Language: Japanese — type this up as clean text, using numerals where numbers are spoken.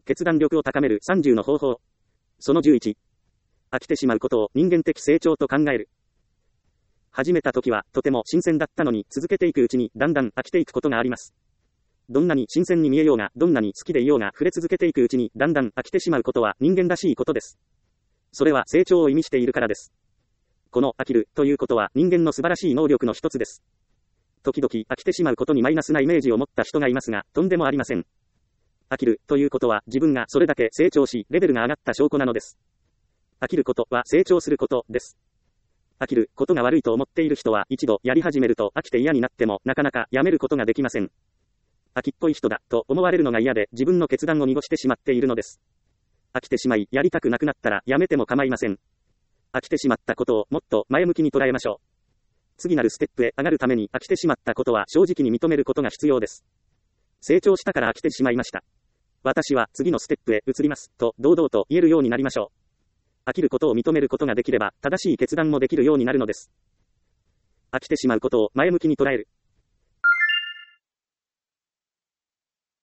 決断力を高める30の方法。その11。飽きてしまうことを人間的成長と考える。始めた時はとても新鮮だったのに続けていくうちにだんだん飽きていくことがあります。どんなに新鮮に見えようが、どんなに好きでいようが触れ続けていくうちにだんだん飽きてしまうことは人間らしいことです。それは成長を意味しているからです。この飽きるということは人間の素晴らしい能力の一つです。時々飽きてしまうことにマイナスなイメージを持った人がいますが、とんでもありません。飽きるということは自分がそれだけ成長し、レベルが上がった証拠なのです。飽きることは成長することです。飽きることが悪いと思っている人は一度やり始めると飽きて嫌になってもなかなかやめることができません。飽きっぽい人だと思われるのが嫌で自分の決断を濁してしまっているのです。飽きてしまいやりたくなくなったらやめても構いません。飽きてしまったことをもっと前向きに捉えましょう。次なるステップへ上がるために飽きてしまったことは正直に認めることが必要です。成長したから飽きてしまいました。私は次のステップへ移りますと堂々と言えるようになりましょう。飽きることを認めることができれば正しい決断もできるようになるのです。飽きてしまうことを前向きに捉える。